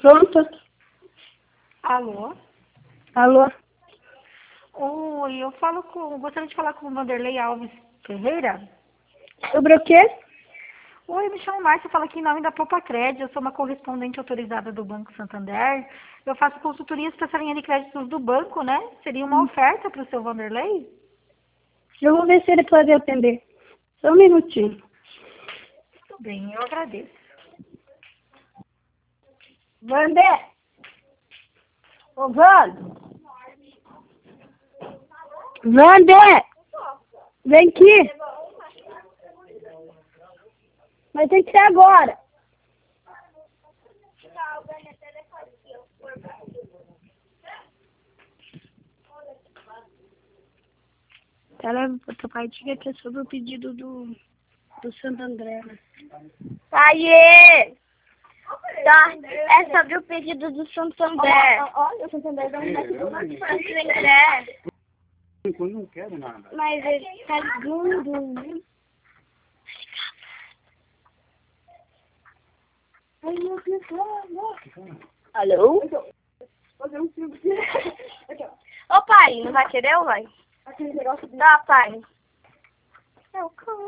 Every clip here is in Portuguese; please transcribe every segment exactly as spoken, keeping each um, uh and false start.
Pronto. Alô? Alô? Oi, eu falo com... Gostaria de falar com o Vanderlei Alves Ferreira. Sobre o quê? Oi, me chamo Márcia, eu falo aqui em nome da Poupa Crédito. Eu sou uma correspondente autorizada do Banco Santander. Eu faço consultorias para essa linha de créditos do banco, né? Seria uma oferta para o seu Vanderlei? Eu vou ver se ele pode atender. Só um minutinho. Tudo bem, eu agradeço. Vander! Ô, Vando! Vander! Vem aqui! Mas tem que ser agora. Ela, teu pai tinha que é sobre o pedido do, do Santo André. Aê! Tá, é sobre o pedido do Santander. Olha, o Santo André dá um Santander. Eu não quero nada. Mas ele tá ligando. Alô? Ô pai, não vai querer ou vai? Tá, pai. Eu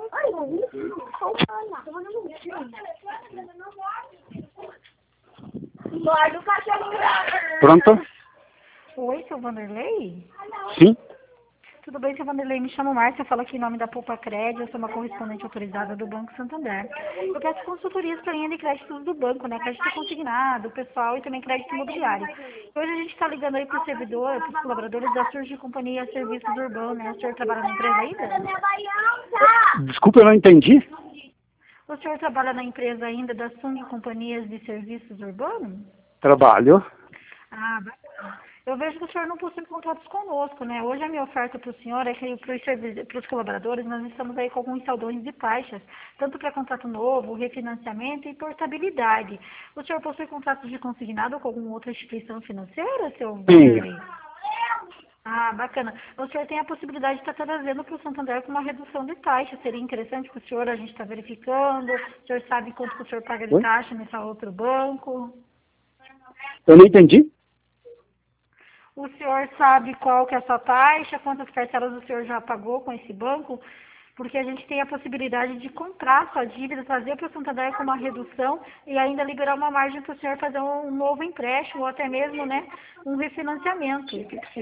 Guarda o cachorro. Pronto? Oi, seu Vanderlei? Sim. Tudo bem, seu Vanderlei? Me chamo Márcia, eu falo aqui em nome da Poupa Crédito. Eu sou uma correspondente autorizada do Banco Santander. Eu peço consultorias para linha de créditos do banco, né? Crédito consignado, pessoal e também crédito imobiliário. Hoje a gente está ligando aí para o servidor, para os colaboradores da Surge Companhia Serviços Urbanos, né? O senhor trabalha na empresa ainda? Desculpa, eu não entendi. O senhor trabalha na empresa ainda da Sung Companhias de Serviços Urbanos? Trabalho. Ah, bacana. Eu vejo que o senhor não possui contratos conosco, né? Hoje a minha oferta para o senhor é que para os colaboradores nós estamos aí com alguns saldões de taxas, tanto para contrato novo, refinanciamento e portabilidade. O senhor possui contratos de consignado com alguma outra instituição financeira, seu Vanderlei? Ah, bacana. O senhor tem a possibilidade de estar trazendo para o Santander com uma redução de taxa. Seria interessante para o senhor, a gente está verificando. O senhor sabe quanto que o senhor paga de Oi? taxa nesse outro banco? Eu não entendi. O senhor sabe qual que é a sua taxa, quantas parcelas o senhor já pagou com esse banco? Porque a gente tem a possibilidade de comprar sua dívida, trazer para o Santander com uma redução e ainda liberar uma margem para o senhor fazer um novo empréstimo ou até mesmo, né, um refinanciamento.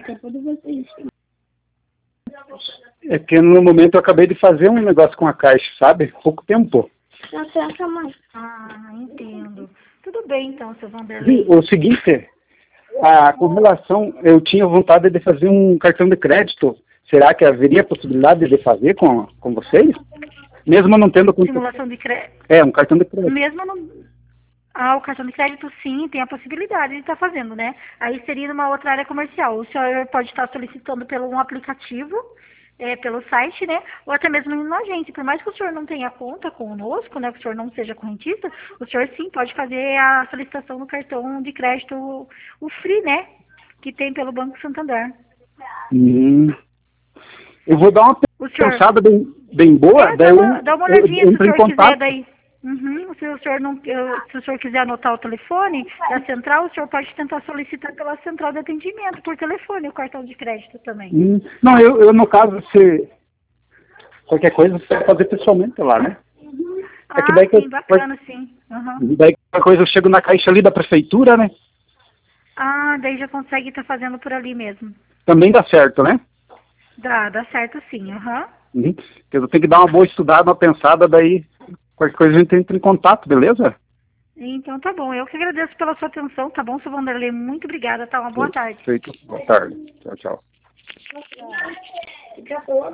É que no momento eu acabei de fazer um negócio com a Caixa, sabe? Pouco tempo. Ah, entendo. Tudo bem então, seu Vanderlei. O seguinte, ah, com relação, eu tinha vontade de fazer um cartão de crédito. Será que haveria possibilidade de fazer com, com vocês? Mesmo não tendo... Simulação de crédito. É, um cartão de crédito. Mesmo não... Ah, o cartão de crédito sim, tem a possibilidade de estar fazendo, né? Aí seria numa outra área comercial. O senhor pode estar solicitando pelo um aplicativo, é, pelo site, né? Ou até mesmo indo na agência. Por mais que o senhor não tenha conta conosco, né? Que o senhor não seja correntista, o senhor sim pode fazer a solicitação no cartão de crédito, o Free, né? Que tem pelo Banco Santander. Hum. Eu vou dar uma O senhor... pensada bem, bem boa. É, daí dá, uma, eu, dá uma eu olhadinha se o entro em senhor quiser contato. daí. Uhum. Se o senhor não, eu- se o senhor quiser anotar o telefone da central, o senhor pode tentar solicitar pela central de atendimento por telefone o cartão de crédito também. Hum, não, eu, eu no caso, se qualquer coisa, você vai fazer pessoalmente lá, né? Ah, É que daí que sim, eu- bacana, sim. Uhum. Daí qualquer coisa eu chego na caixa ali da prefeitura, né? Ah, daí já consegue estar fazendo por ali mesmo. Também dá certo, né? Dá, dá certo sim, aham. Uhum. Eu tenho que dar uma boa estudada, uma pensada, daí qualquer coisa a gente entra em contato, beleza? Então tá bom, eu que agradeço pela sua atenção, tá bom, seu Vanderlei? Muito obrigada, tá? Uma boa tarde. Feito. Boa tarde. Tchau, tchau.